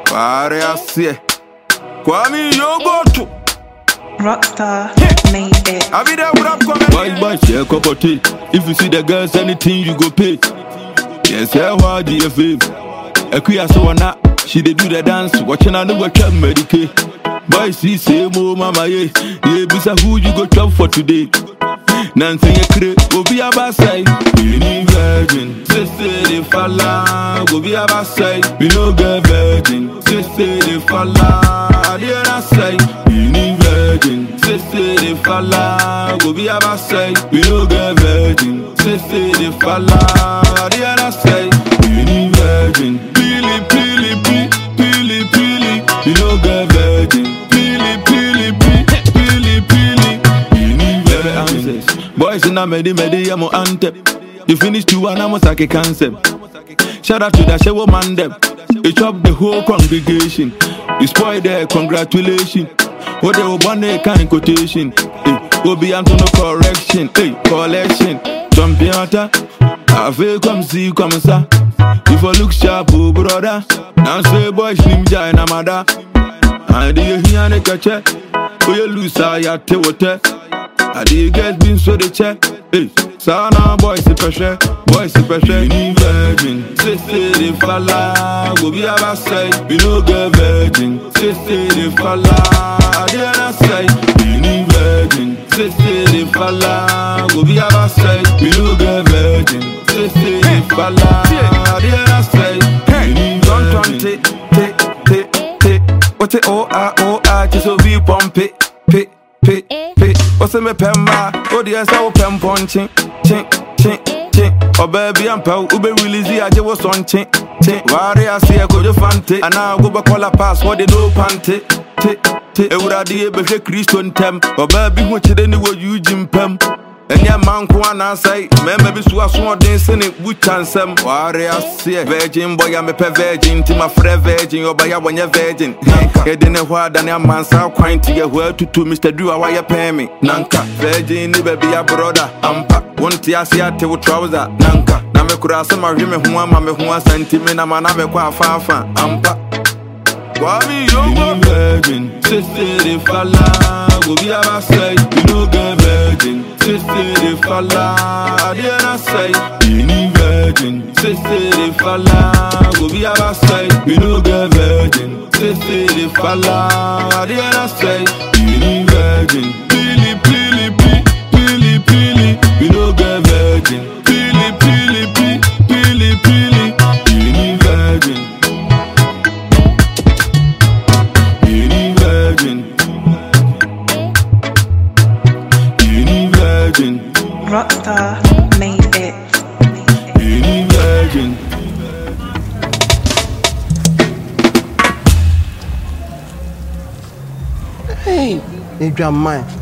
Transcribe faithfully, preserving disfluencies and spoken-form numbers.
Pare asie. Kwame Yogoto. Rockstar made it. I be there with up coming. Boy, boy, share cup of tea. If you see the girls, anything you go pay. Yes, I want the fave. A queer so na. She dey do the dance, watching I know what can medicate. Boy, see, say, mo, mama, yeah. Yeah, bisa who you go chop for today. Nancy, you create, go be a basai. You need virgin, sister, they falla. Go be a basai. We no get virgin, sister, they falla. I didn't say, you need virgin, sister, they falla. Go be a basai. We no get virgin, sister, they falla. I didn't say, you need virgin. Pili, pili, pili, pili, pili. We no get virgin. Pili, pili, pili, pili, pili. You need virgin. Boys in a medi medi I'm on antep. You finish two and I'm a sake concept. Shout out to that show man them. You chop the whole congregation. You spoil their congratulations. What they will want a kind quotation. Hey, will be unto no correction. Hey, collection. Champion. I feel come see come sir. If I look sharp, oh brother. Now say boys slim jai na mother. I do you hear the catch? Oh you lose I te water. I did get been so they check. Hey, Sana boys the pressure, boys the pressure. You need virgin, sister they falla. Go be a basai, we no get virgin, sister they falla. I didn't say, you need virgin, sister they falla. Go be a basai, we no get virgin, sister they falla. I didn't say, you need virgin. Take, take, take, take. What it oh ah oh ah just so we pump it, pit. Pay, pay, what's in my pemba? Oh, the answer will pen punching, chink, chink, chink. Oh, baby, I'm pow, Ube release I just was on chink, chink. Why I see a good fante, and now go back all a pass, what they do pante, tick, tick. It would have the baby Christian tem, or baby, which then you were using pem. And your man can answer, maybe so as one dancing it would chance them. Why I see a virgin boy, I'm a virgin, to my friend virgin, or by a one year virgin. He didn't what than a man so quite to get word to two Mister Drew, why you pay me. Nanka, virgin, never be a brother. Ampa, one tea, see a tail trouser. Nanka, Namakura, my women who are mamma who are sentiment, I'm an Amequa Fafa. Ampa. Why you need virgin, sister, they falla. Go be a basai, you no get virgin, sister, they falla. I didn't say, you need virgin, sister, they falla. Go be a basai, you no get virgin, sister, they falla. I didn't say, you need virgin. Pili, pili, pili, pili, pili. You no get virgin. Pili, pili, pili, pili, pili. You need virgin. Rockstar made it. Any virgin. Hey, it's your mind.